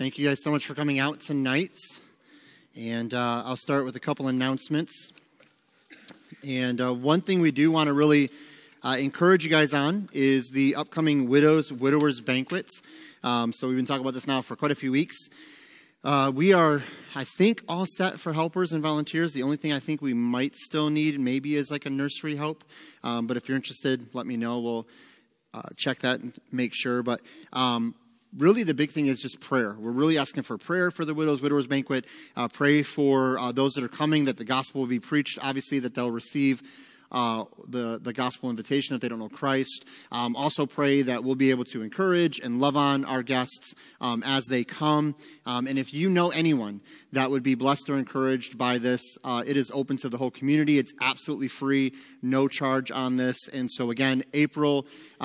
Thank you guys so much for coming out tonight. And I'll start with a couple announcements. And one thing we do want to really encourage you guys on is the upcoming Widowers Banquet. So we've been talking about this now for quite a few weeks. We are, I think, all set for helpers and volunteers. The only thing I think we might still need maybe is like a nursery help. But if you're interested, let me know. We'll check that and make sure. But really, the big thing is just prayer. We're really asking for prayer for the Widowers Banquet. Pray for those that are coming, that the gospel will be preached. Obviously, that they'll receive the gospel invitation if they don't know Christ. Also pray that we'll be able to encourage and love on our guests as they come. And if you know anyone that would be blessed or encouraged by this, it is open to the whole community. It's absolutely free, no charge on this. And so again, April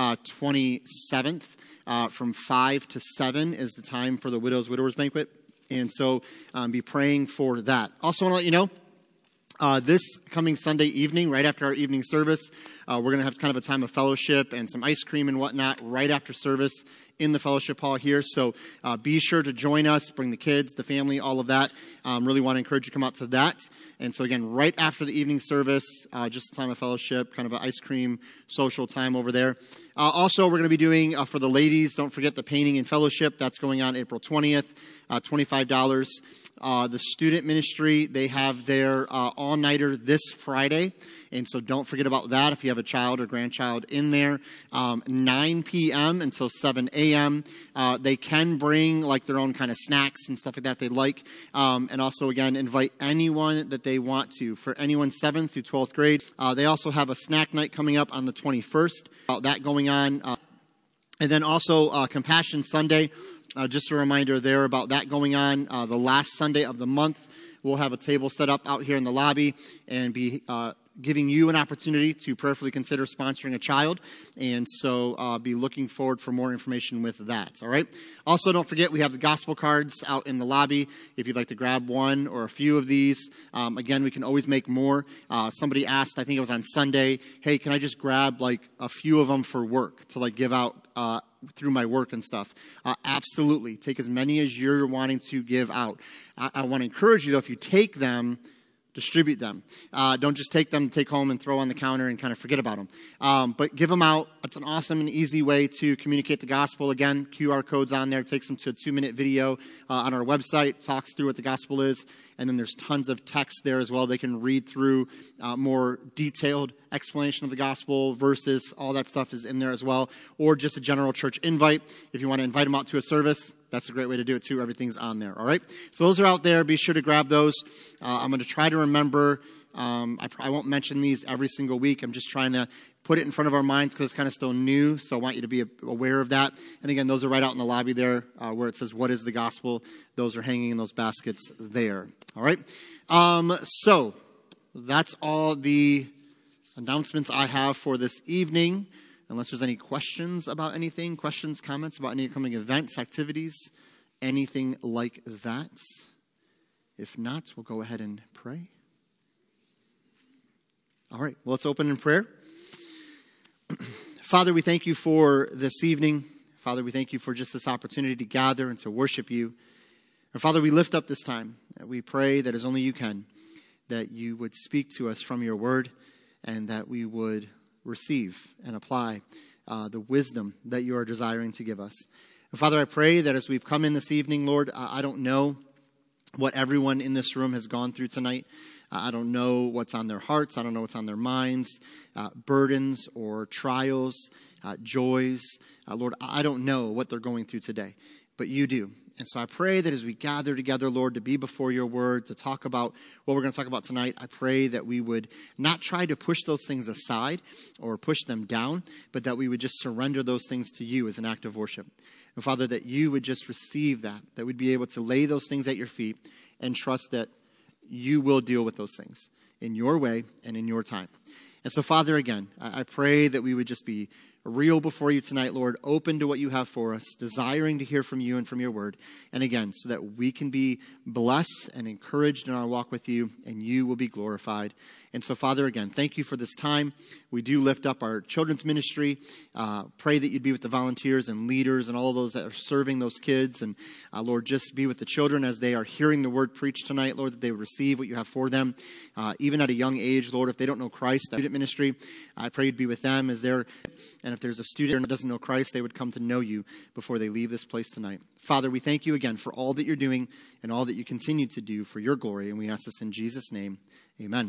27th. From 5 to 7 is the time for the Widowers Banquet. And so be praying for that. Also want to let you know, this coming Sunday evening, right after our evening service, we're going to have kind of a time of fellowship and some ice cream and whatnot right after service in the fellowship hall here. So be sure to join us, bring the kids, the family, all of that. Really want to encourage you to come out to that. And so again, right after the evening service, just a time of fellowship, kind of an ice cream social time over there. Also, we're going to be doing, for the ladies, don't forget the painting and fellowship. That's going on April 20th, $25. The student ministry, they have their all-nighter this Friday. And so don't forget about that if you have a child or grandchild in there. 9 p.m. until 7 a.m. They can bring like their own kind of snacks and stuff like that they like. And also, again, invite anyone that they want to. For anyone 7th through 12th grade, they also have a snack night coming up on the 21st. That going on. And then also Compassion Sunday. Just a reminder there about that going on. The last Sunday of the month, we'll have a table set up out here in the lobby and be giving you an opportunity to prayerfully consider sponsoring a child. And so be looking forward for more information with that. All right. Also, don't forget, we have the gospel cards out in the lobby. If you'd like to grab one or a few of these, again, we can always make more. Somebody asked, I think it was on Sunday, hey, can I just grab like a few of them for work to like give out through my work and stuff? Absolutely. Take as many as you're wanting to give out. I want to encourage you, though, if you take them, distribute them. Don't just take them, take home and throw on the counter and kind of forget about them. But give them out. It's an awesome and easy way to communicate the gospel. Again, QR codes on there. It takes them to a 2-minute video on our website. Talks through what the gospel is. And then there's tons of text there as well. They can read through more detailed explanation of the gospel, verses, all that stuff is in there as well. Or just a general church invite. If you want to invite them out to a service, that's a great way to do it too. Everything's on there, all right? So those are out there. Be sure to grab those. I'm going to try to remember. I won't mention these every single week. I'm just trying to put it in front of our minds because it's kind of still new. So I want you to be aware of that. And again, those are right out in the lobby there where it says, what is the gospel? Those are hanging in those baskets there, all right? So that's all the announcements I have for this evening. Unless there's any questions about anything, questions, comments about any upcoming events, activities, anything like that. If not, we'll go ahead and pray. All right, well, let's open in prayer. Father, we thank you for this evening. Father, we thank you for just this opportunity to gather and to worship you. And Father, we lift up this time. We pray that as only you can, that you would speak to us from your word and that we would receive and apply the wisdom that you are desiring to give us. And Father, I pray that as we've come in this evening, Lord, I don't know what everyone in this room has gone through tonight. I don't know what's on their hearts. I don't know what's on their minds, burdens or trials, joys. Lord, I don't know what they're going through today, but you do. And so I pray that as we gather together, Lord, to be before your word, to talk about what we're going to talk about tonight, I pray that we would not try to push those things aside or push them down, but that we would just surrender those things to you as an act of worship. And Father, that you would just receive that we'd be able to lay those things at your feet and trust that you will deal with those things in your way and in your time. And so, Father, again, I pray that we would just be real before you tonight, Lord, open to what you have for us, desiring to hear from you and from your word. And again, so that we can be blessed and encouraged in our walk with you, and you will be glorified. And so, Father, again, thank you for this time. We do lift up our children's ministry. Pray that you'd be with the volunteers and leaders and all those that are serving those kids. And Lord, just be with the children as they are hearing the word preached tonight, Lord, that they would receive what you have for them. Even at a young age, Lord, if they don't know Christ, student ministry, I pray you'd be with them as they're, and if there's a student that doesn't know Christ, they would come to know you before they leave this place tonight. Father, we thank you again for all that you're doing and all that you continue to do for your glory. And we ask this in Jesus' name. Amen.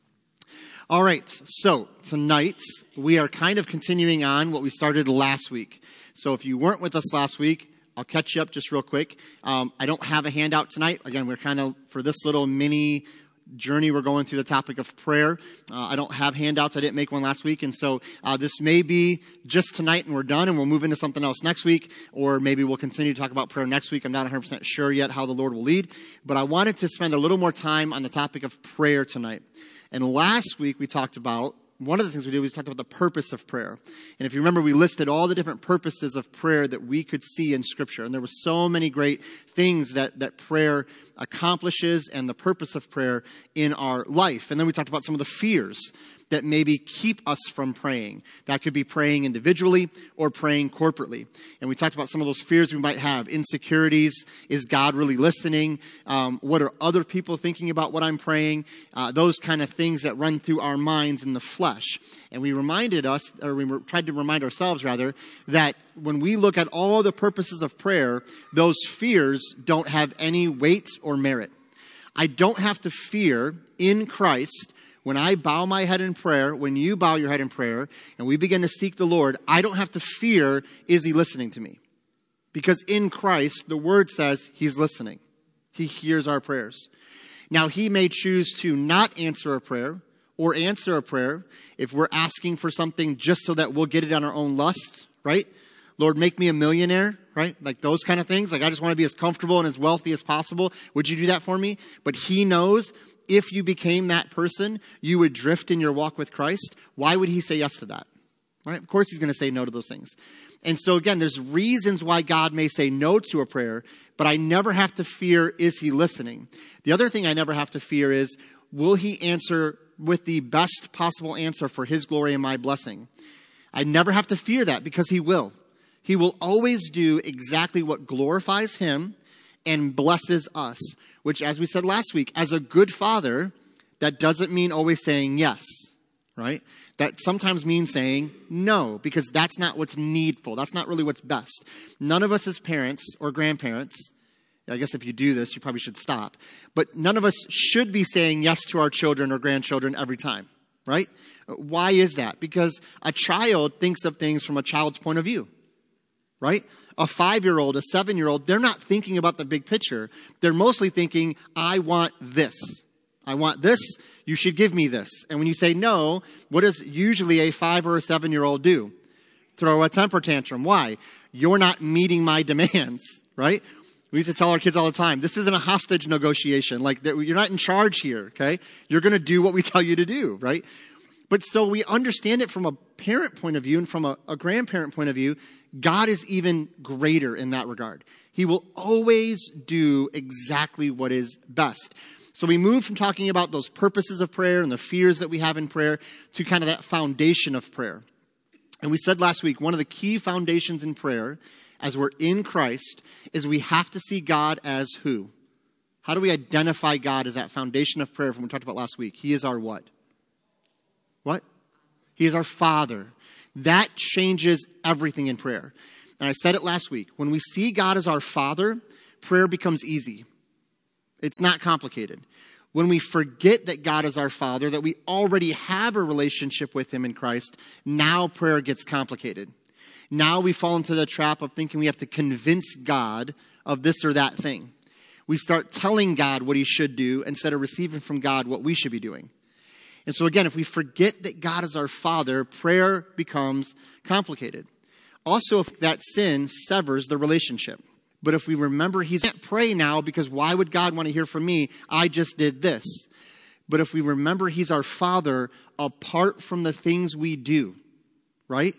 All right, so tonight we are kind of continuing on what we started last week. So if you weren't with us last week, I'll catch you up just real quick. I don't have a handout tonight. Again, we're kind of, for this little mini journey, we're going through the topic of prayer. I don't have handouts. I didn't make one last week. And so this may be just tonight and we're done and we'll move into something else next week. Or maybe we'll continue to talk about prayer next week. I'm not 100% sure yet how the Lord will lead. But I wanted to spend a little more time on the topic of prayer tonight. And last week we talked about, one of the things we did was talked about the purpose of prayer. And if you remember, we listed all the different purposes of prayer that we could see in Scripture. And there were so many great things that prayer accomplishes and the purpose of prayer in our life. And then we talked about some of the fears that maybe keep us from praying. That could be praying individually or praying corporately. And we talked about some of those fears we might have. Insecurities. Is God really listening? What are other people thinking about what I'm praying? Those kind of things that run through our minds in the flesh. And we reminded us, or we tried to remind ourselves rather, that when we look at all the purposes of prayer, those fears don't have any weight or merit. I don't have to fear in Christ. When I bow my head in prayer, when you bow your head in prayer, and we begin to seek the Lord, I don't have to fear, is he listening to me? Because in Christ, the word says he's listening. He hears our prayers. Now, he may choose to not answer a prayer or answer a prayer if we're asking for something just so that we'll get it on our own lust, right? Lord, make me a millionaire, right? Like those kind of things. Like I just want to be as comfortable and as wealthy as possible. Would you do that for me? But he knows if you became that person, you would drift in your walk with Christ. Why would he say yes to that? Right? Of course he's going to say no to those things. And so again, there's reasons why God may say no to a prayer, but I never have to fear, is he listening? The other thing I never have to fear is, will he answer with the best possible answer for his glory and my blessing? I never have to fear that because he will. He will always do exactly what glorifies him and blesses us. Which, as we said last week, as a good father, that doesn't mean always saying yes, right? That sometimes means saying no, because that's not what's needful. That's not really what's best. None of us as parents or grandparents, I guess if you do this, you probably should stop, but none of us should be saying yes to our children or grandchildren every time, right? Why is that? Because a child thinks of things from a child's point of view. Right? A 5-year-old, a 7-year-old, they're not thinking about the big picture. They're mostly thinking, I want this. I want this. You should give me this. And when you say no, what does usually a 5 or a 7-year-old do? Throw a temper tantrum. Why? You're not meeting my demands, right? We used to tell our kids all the time, this isn't a hostage negotiation. Like, you're not in charge here, okay? You're going to do what we tell you to do, right? But so we understand it from a parent point of view and from a grandparent point of view. God is even greater in that regard. He will always do exactly what is best. So we move from talking about those purposes of prayer and the fears that we have in prayer to kind of that foundation of prayer. And we said last week, one of the key foundations in prayer as we're in Christ is we have to see God as who? How do we identify God as that foundation of prayer from what we talked about last week? He is our what? What? He is our Father. That changes everything in prayer. And I said it last week. When we see God as our Father, prayer becomes easy. It's not complicated. When we forget that God is our Father, that we already have a relationship with him in Christ, now prayer gets complicated. Now we fall into the trap of thinking we have to convince God of this or that thing. We start telling God what he should do instead of receiving from God what we should be doing. And so again, if we forget that God is our Father, prayer becomes complicated. Also, if that sin severs the relationship. But if we remember, he can't pray now because why would God want to hear from me? I just did this. But if we remember he's our Father, apart from the things we do, right?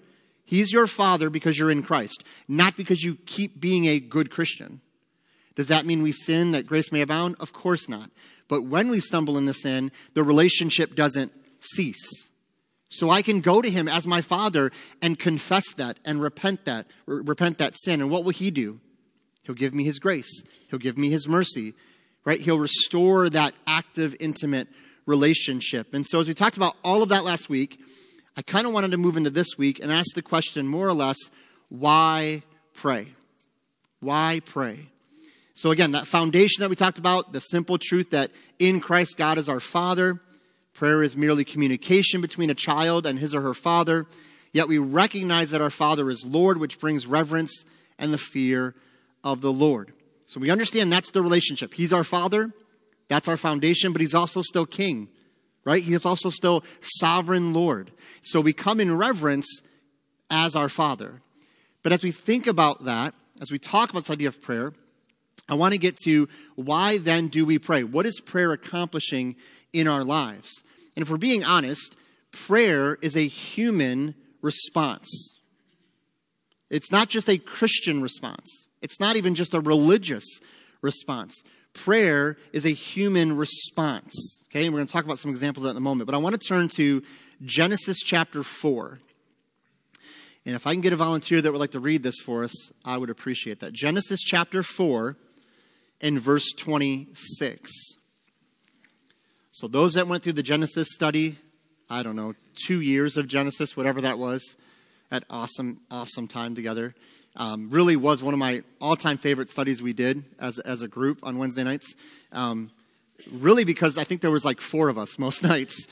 He's your Father because you're in Christ, not because you keep being a good Christian. Does that mean we sin that grace may abound? Of course not. But when we stumble into sin, the relationship doesn't cease. So I can go to him as my Father and confess that and repent that sin. And what will he do? He'll give me his grace. He'll give me his mercy, right? He'll restore that active, intimate relationship. And so as we talked about all of that last week, I kind of wanted to move into this week and ask the question more or less, why pray? Why pray? So again, that foundation that we talked about, the simple truth that in Christ God is our Father. Prayer is merely communication between a child and his or her father. Yet we recognize that our Father is Lord, which brings reverence and the fear of the Lord. So we understand that's the relationship. He's our Father. That's our foundation, but he's also still King, right? He is also still sovereign Lord. So we come in reverence as our Father. But as we think about that, as we talk about this idea of prayer, I want to get to why then do we pray? What is prayer accomplishing in our lives? And if we're being honest, prayer is a human response. It's not just a Christian response. It's not even just a religious response. Prayer is a human response. Okay, and we're going to talk about some examples of that in a moment. But I want to turn to Genesis chapter 4. And if I can get a volunteer that would like to read this for us, I would appreciate that. Genesis chapter 4 and verse 26. So those that went through the Genesis study, 2 years of Genesis, whatever that was, that awesome time together. Really was one of my all-time favorite studies we did as a group on Wednesday nights. Really because I think there was like 4 of us most nights.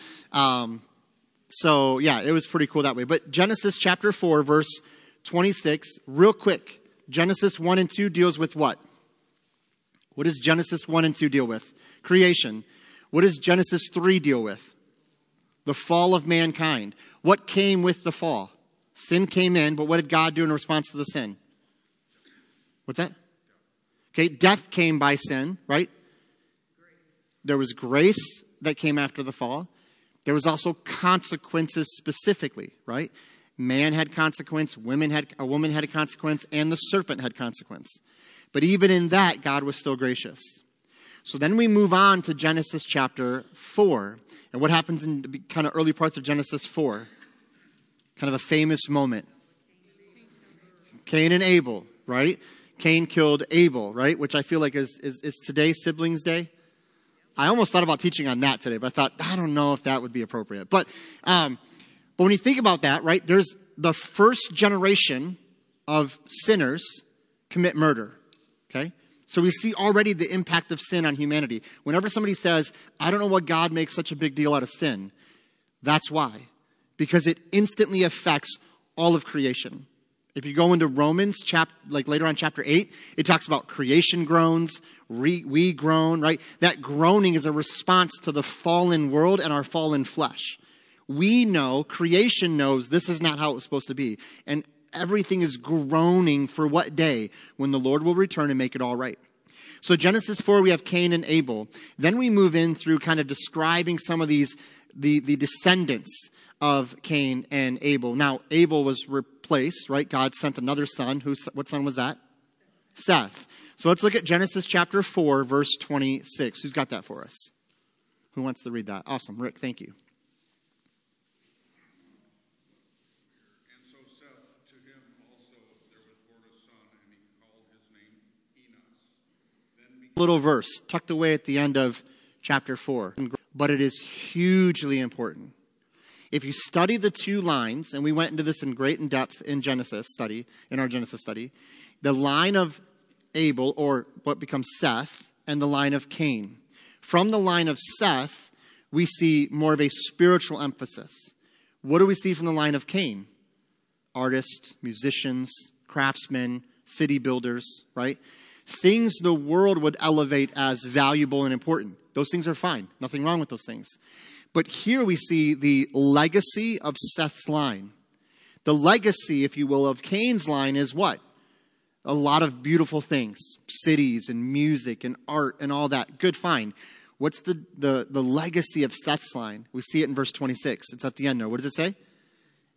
So yeah, it was pretty cool that way. But Genesis chapter 4, verse 26, real quick. Genesis 1 and 2 deals with what? What does Genesis 1 and 2 deal with? Creation. What does Genesis 3 deal with? The fall of mankind. What came with the fall? Sin came in, but what did God do in response to the sin? What's that? Okay, death came by sin, right? There was grace that came after the fall. There was also consequences specifically, right? Man had consequence, a woman had a consequence, and the serpent had consequence. But even in that, God was still gracious. So then we move on to Genesis chapter 4. And what happens in the kind of early parts of Genesis 4? Kind of a famous moment. Cain and Abel, right? Cain killed Abel, right? Which I feel like is today Siblings Day. I almost thought about teaching on that today, but I thought, I don't know if that would be appropriate. But when you think about that, right, there's the first generation of sinners commit murder, okay? So we see already the impact of sin on humanity. Whenever somebody says, I don't know what God makes such a big deal out of sin, that's why. Because it instantly affects all of creation. If you go into Romans, later on chapter 8, it talks about creation groans, we groan, right? That groaning is a response to the fallen world and our fallen flesh. We know, creation knows this is not how it was supposed to be. And everything is groaning for what day? When the Lord will return and make it all right. So Genesis 4, we have Cain and Abel. Then we move in through kind of describing some of these, the descendants of Cain and Abel. Now, Abel was replaced, right? God sent another son. What son was that? Seth. So let's look at Genesis chapter 4, verse 26. Who's got that for us? Who wants to read that? Awesome. Rick, thank you. And so Seth, to him also there was born a son, and he called his name Enos. Little verse tucked away at the end of chapter 4. But it is hugely important. If you study the 2 lines, and we went into this in depth in our Genesis study, the line of Abel, or what becomes Seth, and the line of Cain. From the line of Seth, we see more of a spiritual emphasis. What do we see from the line of Cain? Artists, musicians, craftsmen, city builders, right? Things the world would elevate as valuable and important. Those things are fine. Nothing wrong with those things. But here we see the legacy of Seth's line. The legacy, if you will, of Cain's line is what? A lot of beautiful things. Cities and music and art and all that. Good, fine. What's the legacy of Seth's line? We see it in verse 26. It's at the end there. What does it say?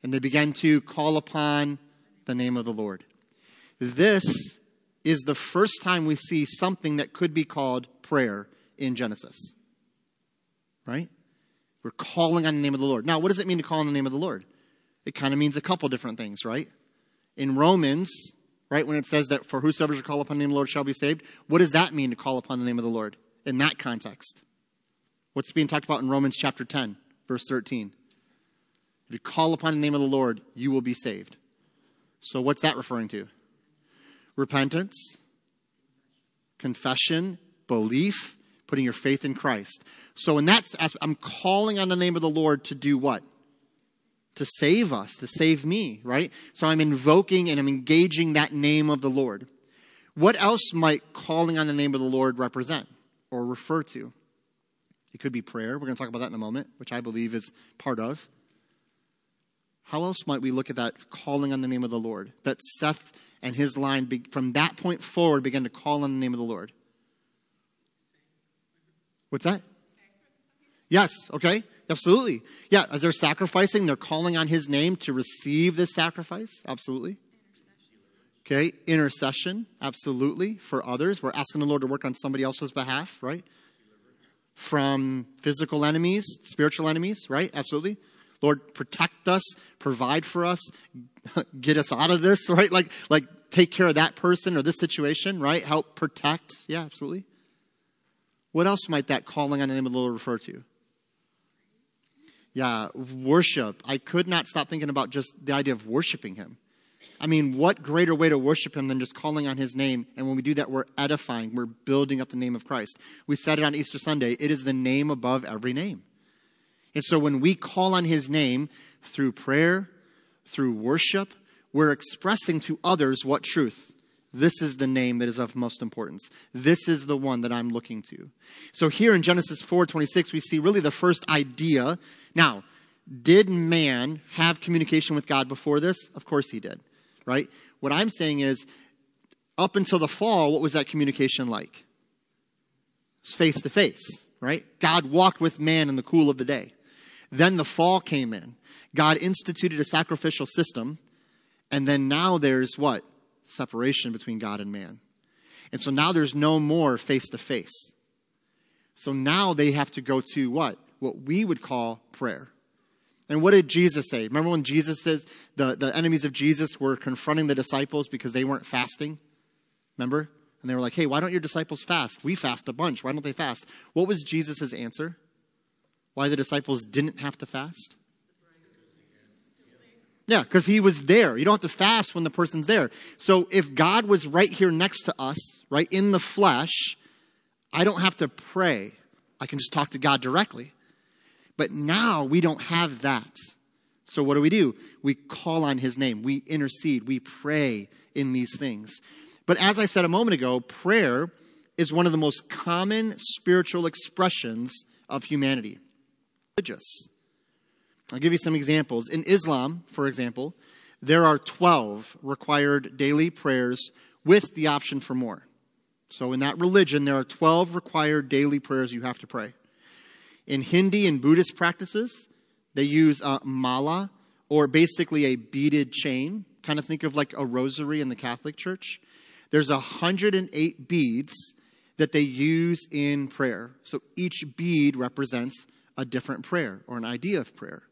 And they began to call upon the name of the Lord. This is the first time we see something that could be called prayer in Genesis. Right? We're calling on the name of the Lord. Now, what does it mean to call on the name of the Lord? It kind of means a couple different things, right? In Romans, right, when it says that for whosoever shall call upon the name of the Lord shall be saved, what does that mean to call upon the name of the Lord in that context? What's being talked about in Romans chapter 10, verse 13? If you call upon the name of the Lord, you will be saved. So what's that referring to? Repentance, confession, belief, putting your faith in Christ. So in that aspect, I'm calling on the name of the Lord to do what? To save us, to save me, right? So I'm invoking and I'm engaging that name of the Lord. What else might calling on the name of the Lord represent or refer to? It could be prayer. We're going to talk about that in a moment, which I believe is part of. How else might we look at that calling on the name of the Lord? That Seth and his line, from that point forward, began to call on the name of the Lord. What's that? Yes, okay, absolutely. Yeah, as they're sacrificing, they're calling on his name to receive this sacrifice. Absolutely. Okay, intercession, absolutely, for others. We're asking the Lord to work on somebody else's behalf, right? From physical enemies, spiritual enemies, right? Absolutely. Lord, protect us, provide for us, get us out of this, right? Like take care of that person or this situation, right? Help protect. Yeah, absolutely. What else might that calling on the name of the Lord refer to? Yeah, worship. I could not stop thinking about just the idea of worshiping him. I mean, what greater way to worship him than just calling on his name? And when we do that, we're edifying. We're building up the name of Christ. We said it on Easter Sunday. It is the name above every name. And so when we call on his name through prayer, through worship, we're expressing to others what truth? This is the name that is of most importance. This is the one that I'm looking to. So here in Genesis 4:26, we see really the first idea. Now, did man have communication with God before this? Of course he did, right? What I'm saying is, up until the fall, what was that communication like? It was face to face, right? God walked with man in the cool of the day. Then the fall came in. God instituted a sacrificial system. And then now there's what? Separation between God and man. And so now there's no more face to face. So now they have to go to what? What we would call prayer. And what did Jesus say? Remember when Jesus says the enemies of Jesus were confronting the disciples because they weren't fasting? Remember? And they were like, hey, why don't your disciples fast? We fast a bunch. Why don't they fast? What was Jesus' answer? Why the disciples didn't have to fast? Yeah, because he was there. You don't have to fast when the person's there. So if God was right here next to us, right in the flesh, I don't have to pray. I can just talk to God directly. But now we don't have that. So what do? We call on his name. We intercede. We pray in these things. But as I said a moment ago, prayer is one of the most common spiritual expressions of humanity. Religious. I'll give you some examples. In Islam, for example, there are 12 required daily prayers with the option for more. So in that religion, there are 12 required daily prayers you have to pray. In Hindi and Buddhist practices, they use mala, or basically a beaded chain. Kind of think of like a rosary in the Catholic Church. There's 108 beads that they use in prayer. So each bead represents a different prayer or an idea of prayer.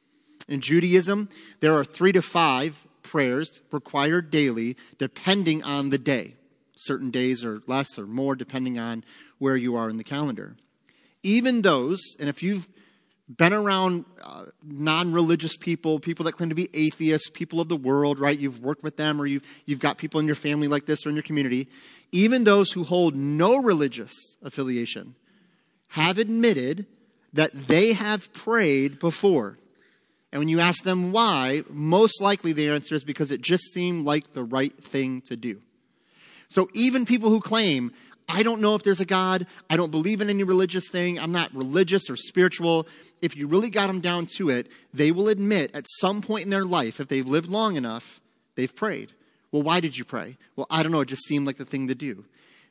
In Judaism, there are 3 to 5 prayers required daily depending on the day. Certain days are less or more depending on where you are in the calendar. Even those, and if you've been around non-religious people, people that claim to be atheists, people of the world, right? You've worked with them or you've got people in your family like this or in your community. Even those who hold no religious affiliation have admitted that they have prayed before. And when you ask them why, most likely the answer is because it just seemed like the right thing to do. So even people who claim, I don't know if there's a God, I don't believe in any religious thing, I'm not religious or spiritual, if you really got them down to it, they will admit at some point in their life, if they've lived long enough, they've prayed. Well, why did you pray? Well, I don't know, it just seemed like the thing to do.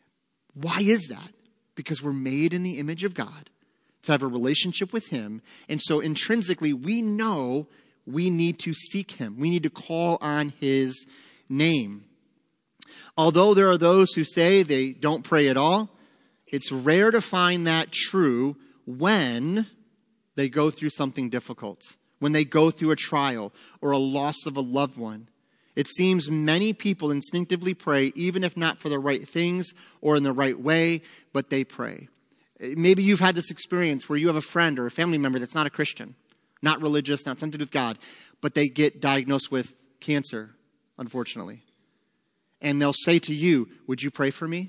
Why is that? Because we're made in the image of God, to have a relationship with him. And so intrinsically, we know We need to seek him. We need to call on his name. Although there are those who say they don't pray at all, it's rare to find that true when they go through something difficult, when they go through a trial or a loss of a loved one. It seems many people instinctively pray, even if not for the right things or in the right way, but they pray. Maybe you've had this experience where you have a friend or a family member that's not a Christian, not religious, not something to do with God, but they get diagnosed with cancer, unfortunately. And they'll say to you, would you pray for me?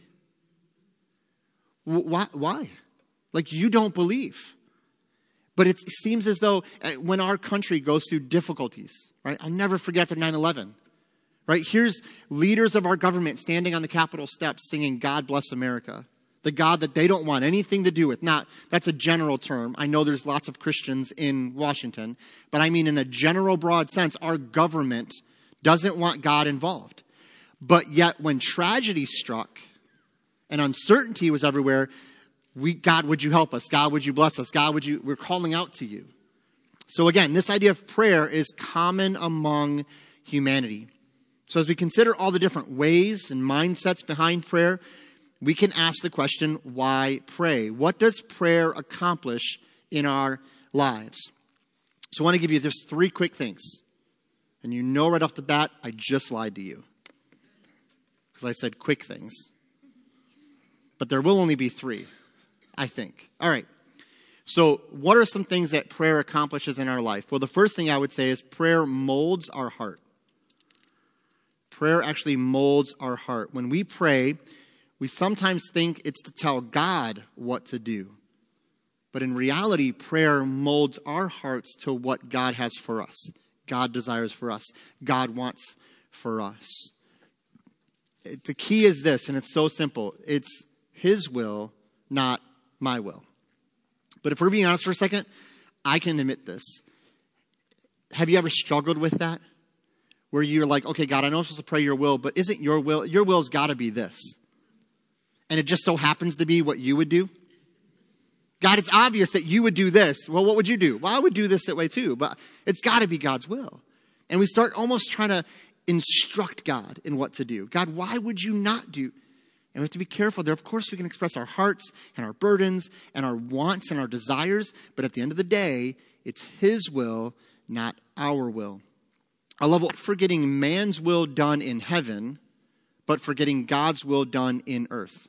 Why? Like, you don't believe. But it seems as though when our country goes through difficulties, right? I'll never forget after 9/11, right? Here's leaders of our government standing on the Capitol steps singing, God bless America. The God that they don't want anything to do with. That's a general term. I know there's lots of Christians in Washington, but I mean in a general broad sense, our government doesn't want God involved. But yet when tragedy struck and uncertainty was everywhere, God, would you help us? God, would you bless us? God, we're calling out to you. So again, this idea of prayer is common among humanity. So as we consider all the different ways and mindsets behind prayer, we can ask the question, why pray? What does prayer accomplish in our lives? So I want to give you just 3 quick things. And you know right off the bat, I just lied to you. Because I said quick things. But there will only be 3, I think. All right. So what are some things that prayer accomplishes in our life? Well, the first thing I would say is prayer molds our heart. Prayer actually molds our heart. When we pray, we sometimes think it's to tell God what to do. But in reality, prayer molds our hearts to what God has for us. God desires for us. God wants for us. The key is this, and it's so simple. It's his will, not my will. But if we're being honest for a second, I can admit this. Have you ever struggled with that? Where you're like, okay, God, I know I'm supposed to pray your will, but isn't your will? Your will's got to be this. And it just so happens to be what you would do. God, it's obvious that you would do this. Well, what would you do? Well, I would do this that way too, but it's got to be God's will. And we start almost trying to instruct God in what to do. God, why would you not do? And we have to be careful there. Of course, we can express our hearts and our burdens and our wants and our desires, but at the end of the day, it's his will, not our will. I love forgetting man's will done in heaven, but forgetting God's will done in earth.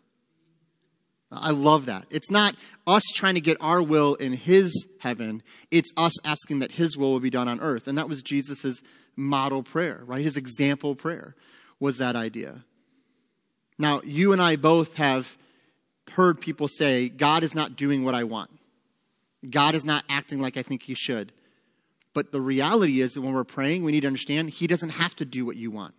I love that. It's not us trying to get our will in his heaven. It's us asking that his will be done on earth. And that was Jesus's model prayer, right? His example prayer was that idea. Now, you and I both have heard people say, God is not doing what I want. God is not acting like I think he should. But the reality is that when we're praying, we need to understand he doesn't have to do what you want.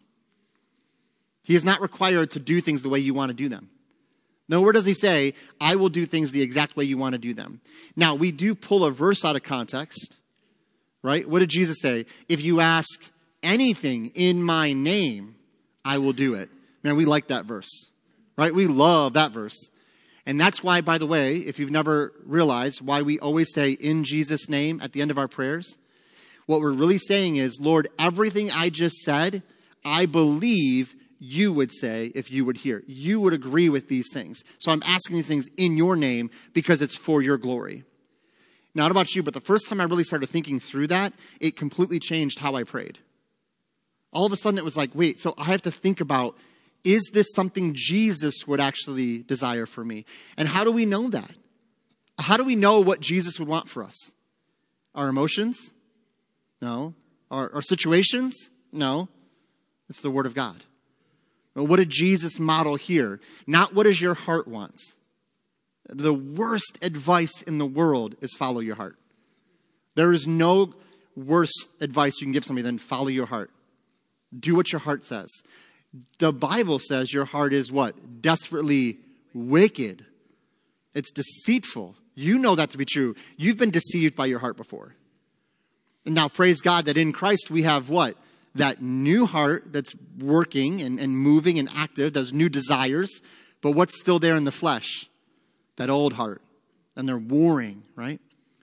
He is not required to do things the way you want to do them. Nowhere does he say, I will do things the exact way you want to do them. Now, we do pull a verse out of context, right? What did Jesus say? If you ask anything in my name, I will do it. Man, we like that verse, right? We love that verse. And that's why, by the way, if you've never realized why we always say in Jesus' name at the end of our prayers, what we're really saying is, Lord, everything I just said, I believe you would say if you would hear. You would agree with these things. So I'm asking these things in your name because it's for your glory. Now, I don't know about you, but the first time I really started thinking through that, it completely changed how I prayed. All of a sudden it was like, wait, so I have to think about, is this something Jesus would actually desire for me? And how do we know that? How do we know what Jesus would want for us? Our emotions? No. Our situations? No. It's the Word of God. Well, what did Jesus model here? Not what does your heart want. The worst advice in the world is follow your heart. There is no worse advice you can give somebody than follow your heart. Do what your heart says. The Bible says your heart is what? Desperately wicked. It's deceitful. You know that to be true. You've been deceived by your heart before. And now praise God that in Christ we have what? That new heart that's working and moving and active, those new desires. But what's still there in the flesh? That old heart. And they're warring, right?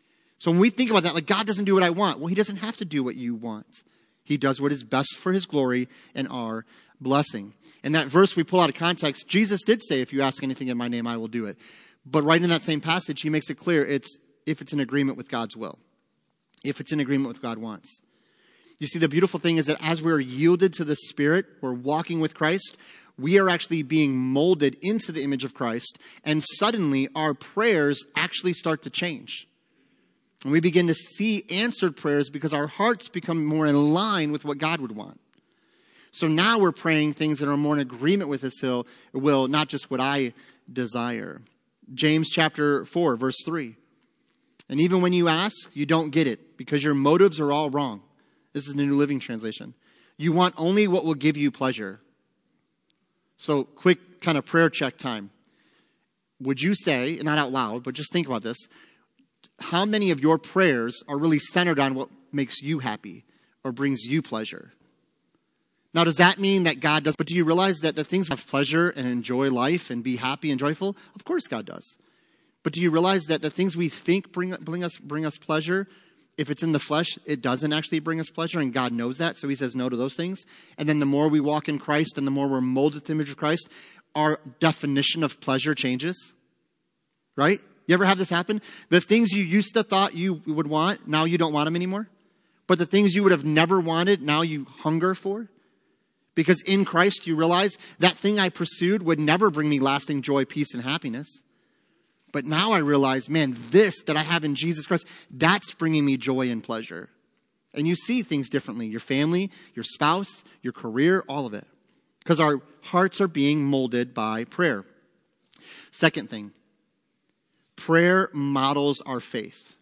So when we think about that, like God doesn't do what I want. Well, he doesn't have to do what you want. He does what is best for his glory and our blessing. And that verse we pull out of context, Jesus did say, if you ask anything in my name, I will do it. But right in that same passage, he makes it clear it's if it's in agreement with God's will. If it's in agreement with what God wants. You see, the beautiful thing is that as we're yielded to the Spirit, we're walking with Christ, we are actually being molded into the image of Christ, and suddenly our prayers actually start to change. And we begin to see answered prayers because our hearts become more in line with what God would want. So now we're praying things that are more in agreement with his will, not just what I desire. James chapter 4, verse 3. And even when you ask, you don't get it because your motives are all wrong. This is the New Living Translation. You want only what will give you pleasure. So quick kind of prayer check time. Would you say, not out loud, but just think about this, how many of your prayers are really centered on what makes you happy or brings you pleasure? Now, does that mean that God does? But do you realize that the things have pleasure and enjoy life and be happy and joyful? Of course God does. But do you realize that the things we think bring us pleasure, if it's in the flesh, it doesn't actually bring us pleasure, and God knows that, so he says no to those things. And then the more we walk in Christ and the more we're molded to the image of Christ, our definition of pleasure changes. Right? You ever have this happen? The things you used to thought you would want, now you don't want them anymore. But the things you would have never wanted, now you hunger for. Because in Christ you realize that thing I pursued would never bring me lasting joy, peace, and happiness. But now I realize, man, this that I have in Jesus Christ, that's bringing me joy and pleasure. And you see things differently. Your family, your spouse, your career, all of it. Because our hearts are being molded by prayer. Second thing, prayer models our faith.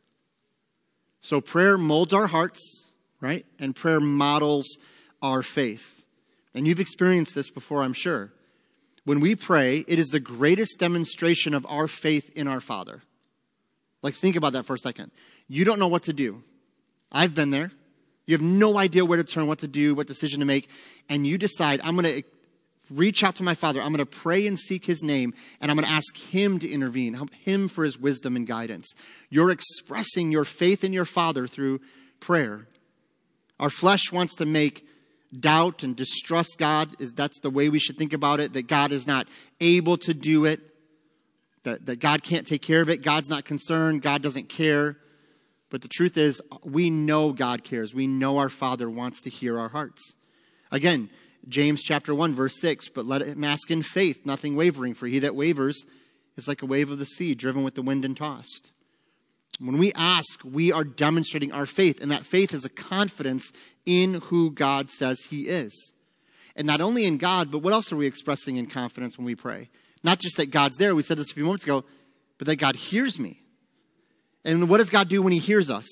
So prayer molds our hearts, right? And prayer models our faith. And you've experienced this before, I'm sure. When we pray, it is the greatest demonstration of our faith in our Father. Like, think about that for a second. You don't know what to do. I've been there. You have no idea where to turn, what to do, what decision to make. And you decide, I'm going to reach out to my Father. I'm going to pray and seek his name. And I'm going to ask him to intervene, help him for his wisdom and guidance. You're expressing your faith in your Father through prayer. Our flesh wants to make doubt and distrust God. That's the way we should think about it, that God is not able to do it, that God can't take care of it, God's not concerned, God doesn't care. But the truth is, we know God cares. We know our Father wants to hear our hearts. Again, James chapter 1, verse 6, but let him ask in faith, nothing wavering, for he that wavers is like a wave of the sea, driven with the wind and tossed. When we ask, we are demonstrating our faith, and that faith is a confidence in who God says he is. And not only in God, but what else are we expressing in confidence when we pray? Not just that God's there, we said this a few moments ago, but that God hears me. And what does God do when he hears us?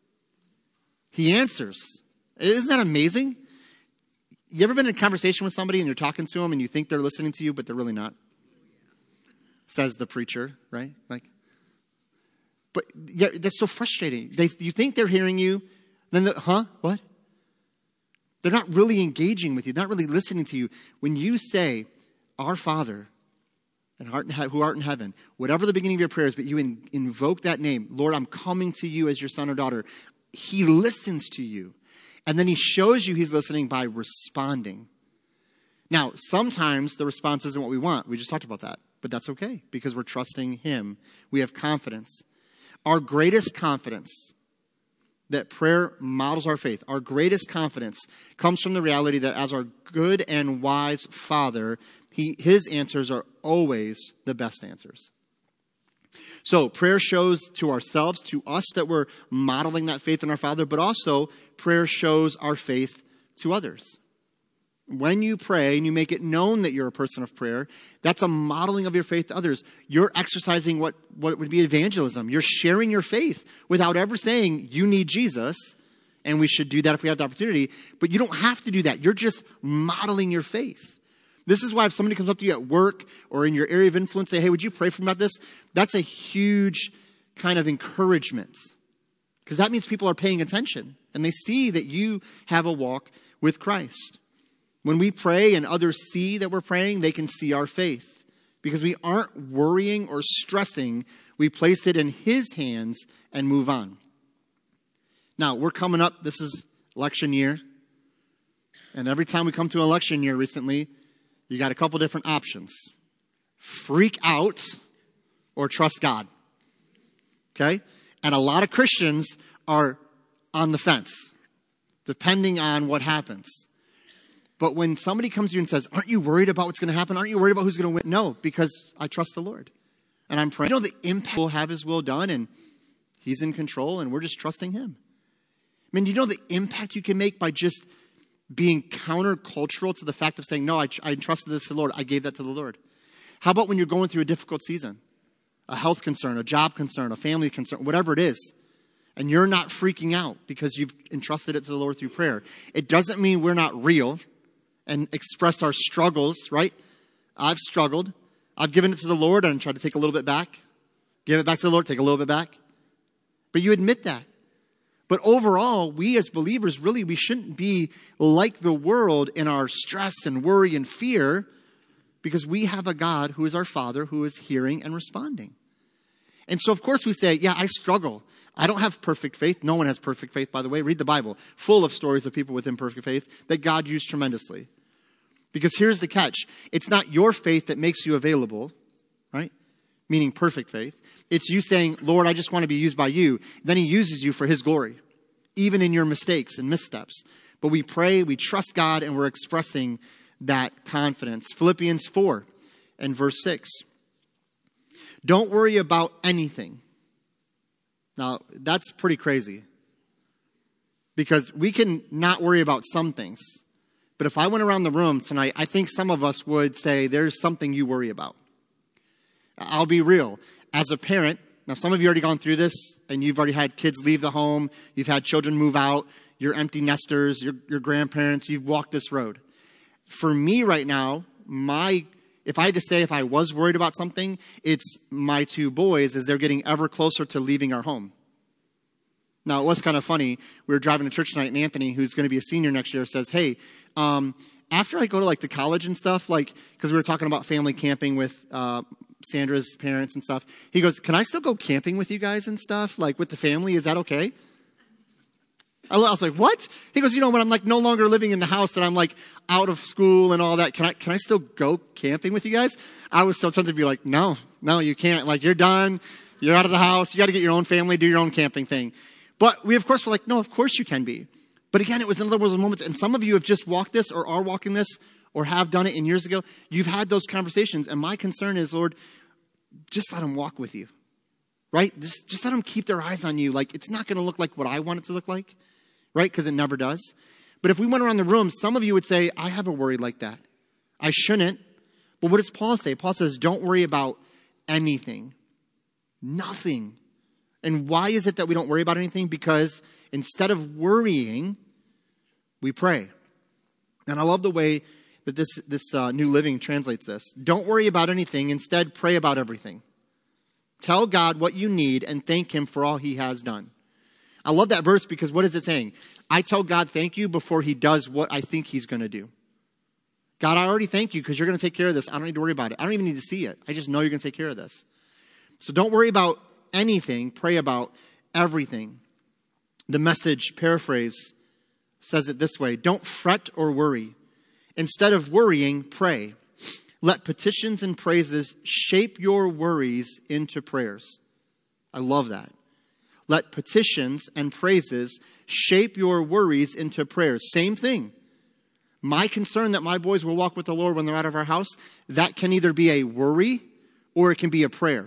He answers. Isn't that amazing? You ever been in a conversation with somebody and you're talking to them and you think they're listening to you, but they're really not? Says the preacher, right? But yeah, that's so frustrating. You think they're hearing you, then what? They're not really engaging with you. They're not really listening to you. When you say, our Father, who art in heaven, whatever the beginning of your prayer is, but you invoke that name, Lord, I'm coming to you as your son or daughter. He listens to you. And then he shows you he's listening by responding. Now, sometimes the response isn't what we want. We just talked about that. But that's okay because we're trusting him. We have confidence. Our greatest confidence that prayer models our faith, our greatest confidence comes from the reality that as our good and wise Father, his answers are always the best answers. So prayer shows to ourselves, to us, that we're modeling that faith in our Father, but also prayer shows our faith to others. When you pray and you make it known that you're a person of prayer, that's a modeling of your faith to others. You're exercising what would be evangelism. You're sharing your faith without ever saying you need Jesus, and we should do that if we have the opportunity. But you don't have to do that. You're just modeling your faith. This is why if somebody comes up to you at work or in your area of influence, say, hey, would you pray for me about this? That's a huge kind of encouragement. Because that means people are paying attention and they see that you have a walk with Christ. When we pray and others see that we're praying, they can see our faith. Because we aren't worrying or stressing. We place it in his hands and move on. Now, we're coming up. This is election year. And every time we come to an election year recently, you got a couple different options. Freak out or trust God. Okay? And a lot of Christians are on the fence, depending on what happens. But when somebody comes to you and says, aren't you worried about what's going to happen? Aren't you worried about who's going to win? No, because I trust the Lord. And I'm praying. The impact will have his will done, and he's in control, and we're just trusting him. I mean, the impact you can make by just being countercultural to the fact of saying, no, I entrusted this to the Lord. I gave that to the Lord. How about when you're going through a difficult season? A health concern, a job concern, a family concern, whatever it is. And you're not freaking out because you've entrusted it to the Lord through prayer. It doesn't mean we're not real and express our struggles, right? I've struggled. I've given it to the Lord and tried to take a little bit back. Give it back to the Lord, take a little bit back. But you admit that. But overall, we as believers, really, we shouldn't be like the world in our stress and worry and fear, because we have a God who is our Father, who is hearing and responding. And so, of course, we say, yeah, I struggle. I don't have perfect faith. No one has perfect faith, by the way. Read the Bible, full of stories of people with imperfect faith that God used tremendously. Because here's the catch. It's not your faith that makes you available, right? Meaning perfect faith. It's you saying, Lord, I just want to be used by you. Then he uses you for his glory, even in your mistakes and missteps. But we pray, we trust God, and we're expressing that confidence. Philippians 4 and verse 6. Don't worry about anything. Now, that's pretty crazy. Because we can not worry about some things. But if I went around the room tonight, I think some of us would say there's something you worry about. I'll be real. As a parent, now some of you already gone through this, and you've already had kids leave the home. You've had children move out. You're empty nesters. Your grandparents. You've walked this road. For me right now, if I had to say if I was worried about something, it's my two boys as they're getting ever closer to leaving our home. Now, it was kind of funny. We were driving to church tonight, and Anthony, who's going to be a senior next year, says, hey, after I go to the college and stuff, because we were talking about family camping with Sandra's parents and stuff, he goes, can I still go camping with you guys and stuff? With the family, is that okay? I was like, what? He goes, when I'm no longer living in the house and I'm out of school and all that, can I still go camping with you guys? I was so tempted to be like, no, you can't. You're done. You're out of the house. You got to get your own family, do your own camping thing. But we, of course, were like, no, of course you can be. But again, it was another one of those moments. And some of you have just walked this or are walking this or have done it in years ago. You've had those conversations. And my concern is, Lord, just let them walk with you, right? Just let them keep their eyes on you. It's not going to look like what I want it to look like. Right? Because it never does. But if we went around the room, some of you would say, I have a worry like that. I shouldn't. But what does Paul say? Paul says, don't worry about anything. Nothing. And why is it that we don't worry about anything? Because instead of worrying, we pray. And I love the way that this New Living translates this. Don't worry about anything. Instead, pray about everything. Tell God what you need and thank him for all he has done. I love that verse because what is it saying? I tell God thank you before he does what I think he's going to do. God, I already thank you because you're going to take care of this. I don't need to worry about it. I don't even need to see it. I just know you're going to take care of this. So don't worry about anything. Pray about everything. The Message paraphrase says it this way. Don't fret or worry. Instead of worrying, pray. Let petitions and praises shape your worries into prayers. I love that. Let petitions and praises shape your worries into prayers. Same thing. My concern that my boys will walk with the Lord when they're out of our house, that can either be a worry or it can be a prayer.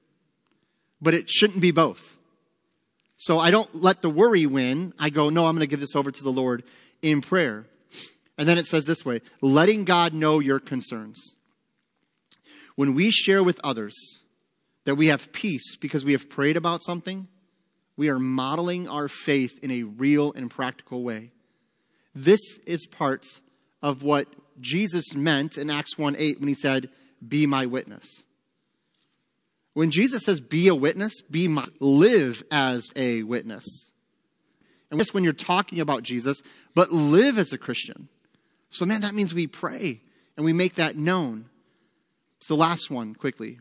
But it shouldn't be both. So I don't let the worry win. I go, no, I'm going to give this over to the Lord in prayer. And then it says this way, letting God know your concerns. When we share with others that we have peace because we have prayed about something, we are modeling our faith in a real and practical way. This is parts of what Jesus meant in Acts 1:8 when he said, be my witness. When Jesus says be a witness, live as a witness. And just when you're talking about Jesus, but live as a Christian. So man, that means we pray and we make that known. So last one, quickly.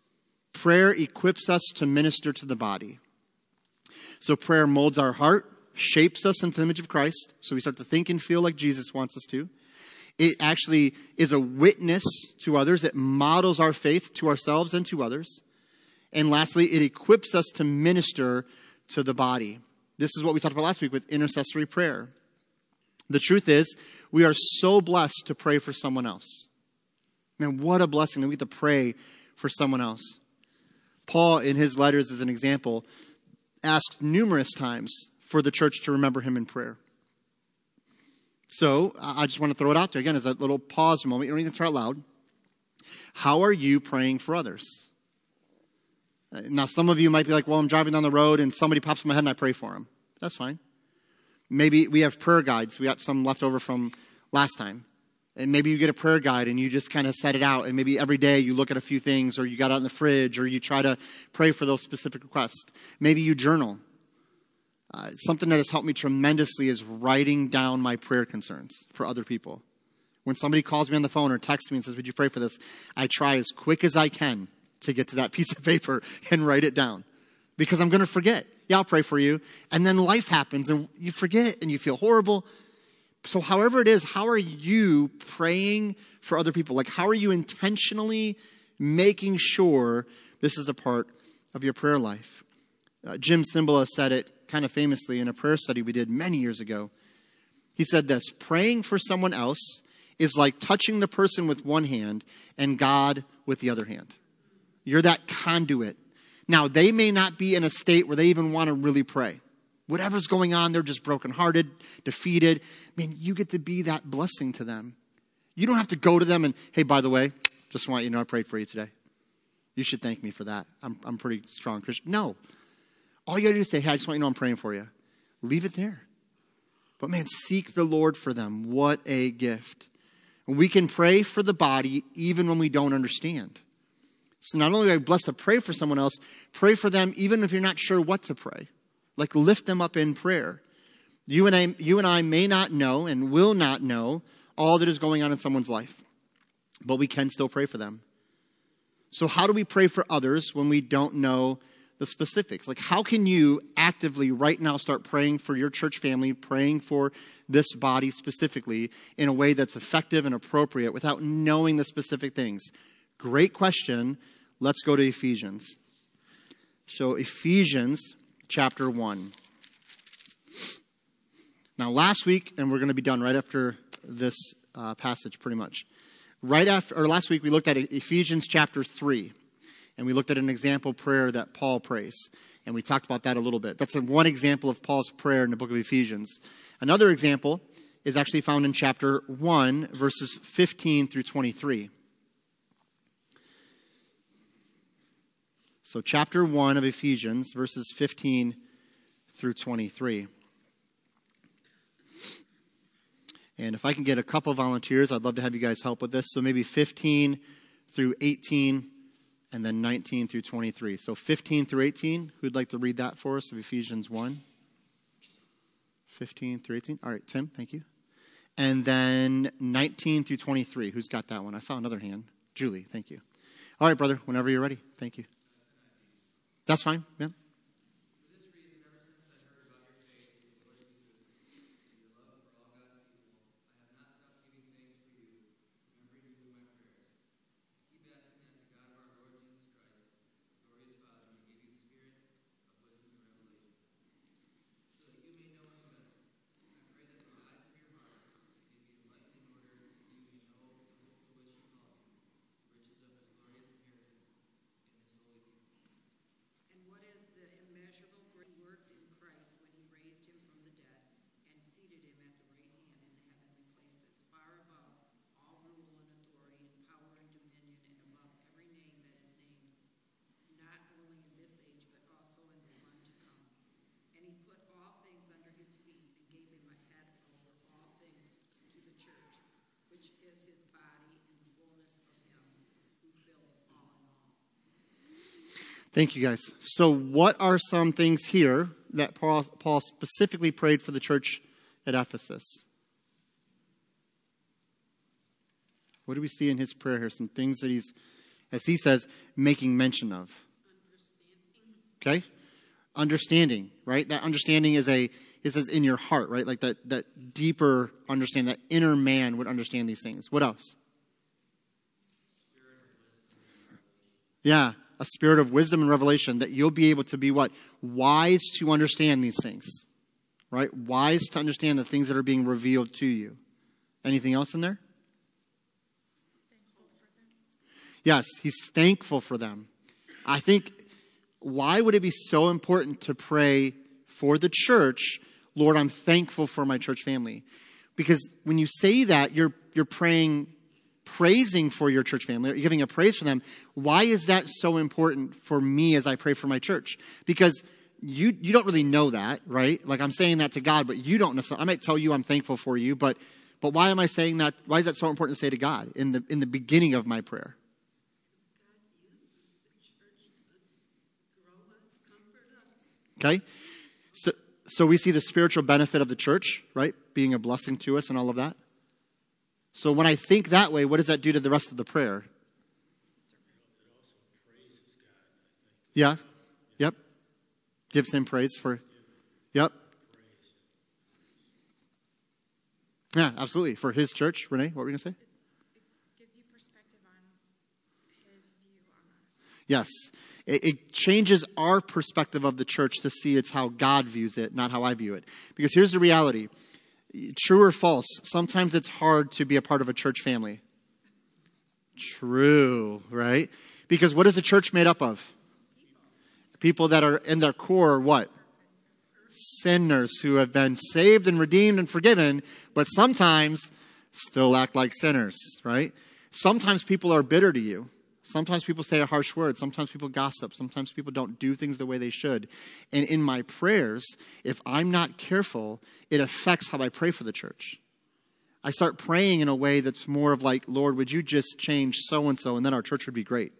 Prayer equips us to minister to the body. So prayer molds our heart, shapes us into the image of Christ, so we start to think and feel like Jesus wants us to. It actually is a witness to others. It models our faith to ourselves and to others. And lastly, it equips us to minister to the body. This is what we talked about last week with intercessory prayer. The truth is, we are so blessed to pray for someone else. Man, what a blessing that we get to pray for someone else. Paul, in his letters as an example, asked numerous times for the church to remember him in prayer. So I just want to throw it out there again as a little pause moment. You don't need to say it out loud. How are you praying for others? Now, some of you might be like, well, I'm driving down the road and somebody pops in my head and I pray for them. That's fine. Maybe we have prayer guides. We got some left over from last time. And maybe you get a prayer guide and you just kind of set it out. And maybe every day you look at a few things, or you got out in the fridge, or you try to pray for those specific requests. Maybe you journal. Something that has helped me tremendously is writing down my prayer concerns for other people. When somebody calls me on the phone or texts me and says, would you pray for this? I try as quick as I can to get to that piece of paper and write it down. Because I'm going to forget. Yeah, I'll pray for you. And then life happens and you forget and you feel horrible. So however it is, how are you praying for other people? Like, how are you intentionally making sure this is a part of your prayer life? Jim Cymbala said it kind of famously in a prayer study we did many years ago. He said this: praying for someone else is like touching the person with one hand and God with the other hand. You're that conduit. Now, they may not be in a state where they even want to really pray. Whatever's going on, they're just brokenhearted, defeated. Man, you get to be that blessing to them. You don't have to go to them and, hey, by the way, just want you to know I prayed for you today. You should thank me for that. I'm pretty strong Christian. No. All you got to do is say, hey, I just want you to know I'm praying for you. Leave it there. But man, seek the Lord for them. What a gift. And we can pray for the body even when we don't understand. So not only are we blessed to pray for someone else, pray for them even if you're not sure what to pray. Like, lift them up in prayer. You and I may not know and will not know all that is going on in someone's life, but we can still pray for them. So how do we pray for others when we don't know the specifics? Like, how can you actively right now start praying for your church family, praying for this body specifically in a way that's effective and appropriate without knowing the specific things? Great question. Let's go to Ephesians. So Ephesians chapter 1. Now last week, and we're going to be done right after this passage pretty much. Last week we looked at Ephesians chapter 3. And we looked at an example prayer that Paul prays. And we talked about that a little bit. That's one example of Paul's prayer in the book of Ephesians. Another example is actually found in chapter 1, verses 15 through 23. So chapter 1 of Ephesians, verses 15 through 23. And if I can get a couple volunteers, I'd love to have you guys help with this. So maybe 15 through 18, and then 19 through 23. So 15 through 18, who'd like to read that for us of Ephesians 1? 15 through 18. All right, Tim, thank you. And then 19 through 23. Who's got that one? I saw another hand. Julie, thank you. All right, brother, whenever you're ready. Thank you. That's fine. Yeah. Thank you, guys. So what are some things here that Paul specifically prayed for the church at Ephesus? What do we see in his prayer here? Some things that he's, as he says, making mention of. Okay? Understanding, right? That understanding is a it says in your heart, right? Like that deeper understanding, that inner man would understand these things. What else? Yeah, a spirit of wisdom and revelation, that you'll be able to be what? Wise to understand these things, right? Wise to understand the things that are being revealed to you. Anything else in there? Yes, he's thankful for them. I think, why would it be so important to pray for the church? Lord, I'm thankful for my church family. Because when you say that, you're praising for your church family, or you're giving a praise for them. Why is that so important for me as I pray for my church? Because you don't really know that, right? Like, I'm saying that to God, but you don't necessarily. I might tell you I'm thankful for you, but why am I saying that? Why is that so important to say to God in the beginning of my prayer? Okay, so we see the spiritual benefit of the church, right? Being a blessing to us and all of that. So when I think that way, what does that do to the rest of the prayer? Yeah, yep. Gives him praise for, yep. Yeah, absolutely. For his church. Renee, what were you going to say? It gives you perspective on his view on us. Yes. It changes our perspective of the church to see it's how God views it, not how I view it. Because here's the reality. True or false, sometimes it's hard to be a part of a church family. True, right? Because what is the church made up of? People that are in their core, what? Sinners who have been saved and redeemed and forgiven, but sometimes still act like sinners, right? Sometimes people are bitter to you. Sometimes people say a harsh word. Sometimes people gossip. Sometimes people don't do things the way they should. And in my prayers, if I'm not careful, it affects how I pray for the church. I start praying in a way that's more of like, Lord, would you just change so-and-so, and then our church would be great.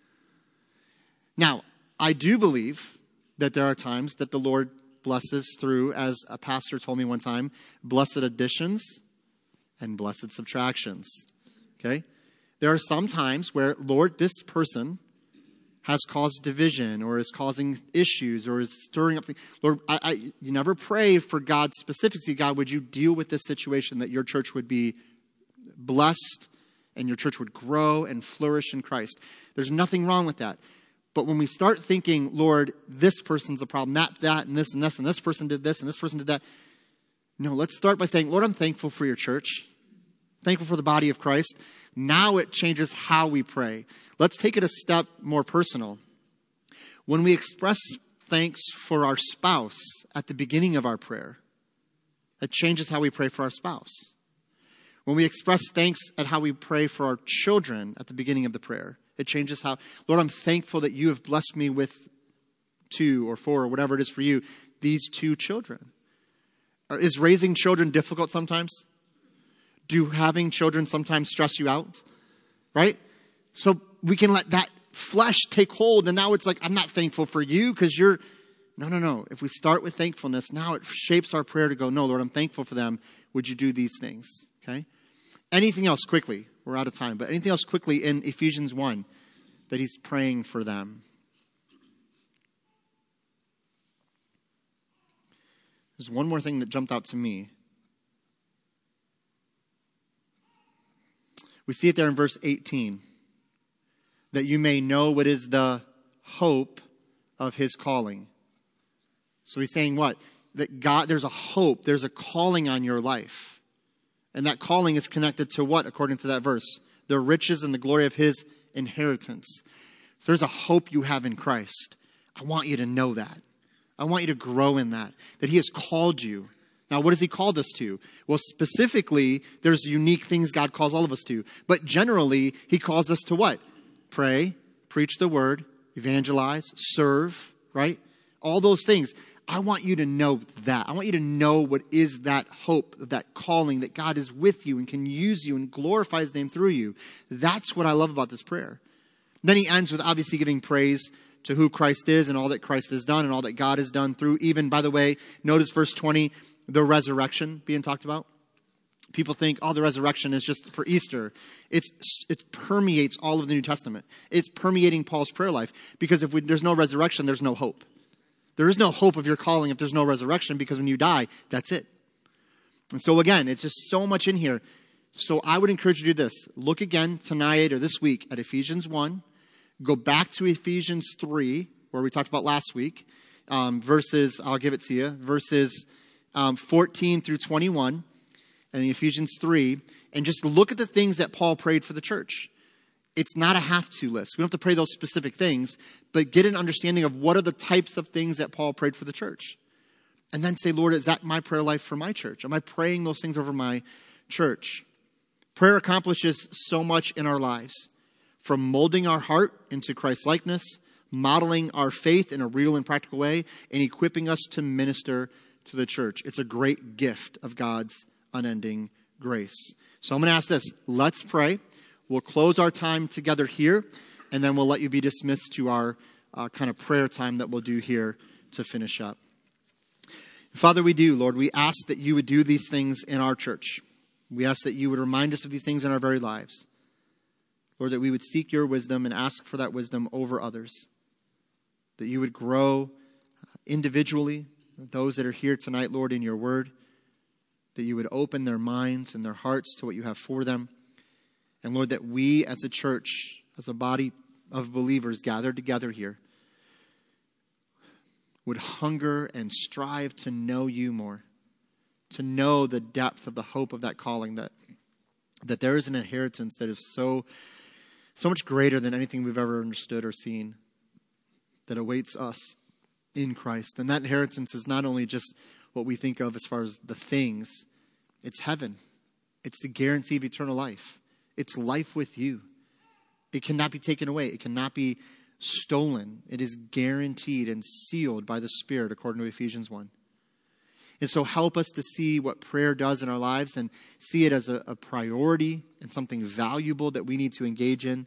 Now, I do believe that there are times that the Lord blesses through, as a pastor told me one time, blessed additions and blessed subtractions. Okay? There are some times where, Lord, this person has caused division or is causing issues or is stirring up things. Lord, you never pray for God specifically. God, would you deal with this situation that your church would be blessed and your church would grow and flourish in Christ? There's nothing wrong with that. But when we start thinking, Lord, this person's a problem, that, and this, and this, and this person did this, and this person did that. No, let's start by saying, Lord, I'm thankful for your church. Thankful for the body of Christ. Now it changes how we pray. Let's take it a step more personal. When we express thanks for our spouse at the beginning of our prayer, it changes how we pray for our spouse. When we express thanks at how we pray for our children at the beginning of the prayer, it changes how, Lord, I'm thankful that you have blessed me with 2 or 4 or whatever it is for you, these 2 children. Is raising children difficult sometimes? Do having children sometimes stress you out? Right? So we can let that flesh take hold, and now it's like, I'm not thankful for you because you're... No. If we start with thankfulness, now it shapes our prayer to go, no, Lord, I'm thankful for them. Would you do these things? Okay? Anything else quickly? We're out of time, but anything else quickly in Ephesians 1 that he's praying for them? There's one more thing that jumped out to me. We see it there in verse 18. That you may know what is the hope of his calling. So he's saying what? That God, there's a hope, there's a calling on your life. And that calling is connected to what, according to that verse? The riches and the glory of his inheritance. So there's a hope you have in Christ. I want you to know that. I want you to grow in that he has called you. Now, what has he called us to? Well, specifically, there's unique things God calls all of us to. But generally, he calls us to what? Pray, preach the word, evangelize, serve, right? All those things. I want you to know that. I want you to know what is that hope, that calling, that God is with you and can use you and glorify his name through you. That's what I love about this prayer. Then he ends with obviously giving praise to who Christ is and all that Christ has done and all that God has done through. Even, by the way, notice verse 20, the resurrection being talked about. People think, oh, the resurrection is just for Easter. It permeates all of the New Testament. It's permeating Paul's prayer life. Because if there's no resurrection, there's no hope. There is no hope of your calling if there's no resurrection, because when you die, that's it. And so again, it's just so much in here. So I would encourage you to do this. Look again tonight or this week at Ephesians 1. Go back to Ephesians 3, where we talked about last week. Verses, I'll give it to you, verses 14 through 21 and Ephesians 3. And just look at the things that Paul prayed for the church. It's not a have-to list. We don't have to pray those specific things, but get an understanding of what are the types of things that Paul prayed for the church. And then say, Lord, is that my prayer life for my church? Am I praying those things over my church? Prayer accomplishes so much in our lives, from molding our heart into Christ's likeness, modeling our faith in a real and practical way, and equipping us to minister to the church. It's a great gift of God's unending grace. So I'm going to ask this. Let's pray. We'll close our time together here, and then we'll let you be dismissed to our kind of prayer time that we'll do here to finish up. Father, we do, Lord, we ask that you would do these things in our church. We ask that you would remind us of these things in our very lives. Lord, that we would seek your wisdom and ask for that wisdom over others. That you would grow individually, those that are here tonight, Lord, in your word. That you would open their minds and their hearts to what you have for them. And Lord, that we as a church, as a body of believers gathered together here, would hunger and strive to know you more. To know the depth of the hope of that calling, that there is an inheritance that is so much greater than anything we've ever understood or seen, that awaits us in Christ. And that inheritance is not only just what we think of as far as the things, it's heaven. It's the guarantee of eternal life. It's life with you. It cannot be taken away. It cannot be stolen. It is guaranteed and sealed by the Spirit, according to Ephesians 1. And so help us to see what prayer does in our lives and see it as a priority and something valuable that we need to engage in.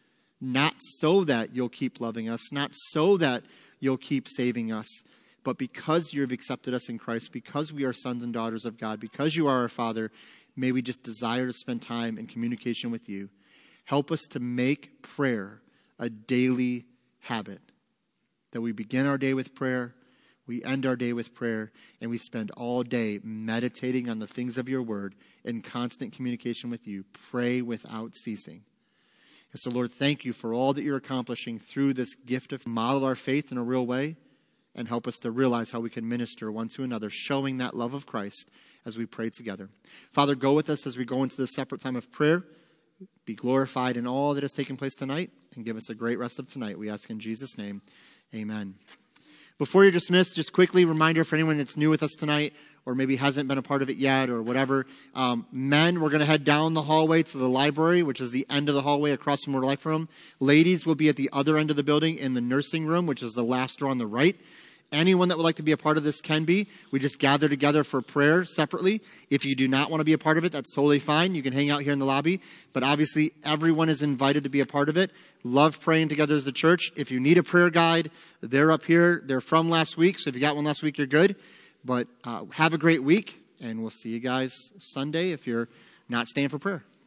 Not so that you'll keep loving us, not so that you'll keep saving us, but because you have accepted us in Christ, because we are sons and daughters of God, because you are our Father, may we just desire to spend time in communication with you. Help us to make prayer a daily habit, that we begin our day with prayer, we end our day with prayer, and we spend all day meditating on the things of your word in constant communication with you. Pray without ceasing. And so, Lord, thank you for all that you're accomplishing through this gift of model our faith in a real way, and help us to realize how we can minister one to another, showing that love of Christ as we pray together. Father, go with us as we go into this separate time of prayer. Be glorified in all that has taken place tonight, and give us a great rest of tonight. We ask in Jesus' name, amen. Before you're dismissed, just quickly, reminder for anyone that's new with us tonight or maybe hasn't been a part of it yet or whatever. Men, we're going to head down the hallway to the library, which is the end of the hallway across from Word Life Room. Ladies will be at the other end of the building in the nursing room, which is the last door on the right. Anyone that would like to be a part of this can be. We just gather together for prayer separately. If you do not want to be a part of it, that's totally fine. You can hang out here in the lobby. But obviously, everyone is invited to be a part of it. Love praying together as a church. If you need a prayer guide, they're up here. They're from last week. So if you got one last week, you're good. But have a great week. And we'll see you guys Sunday if you're not staying for prayer.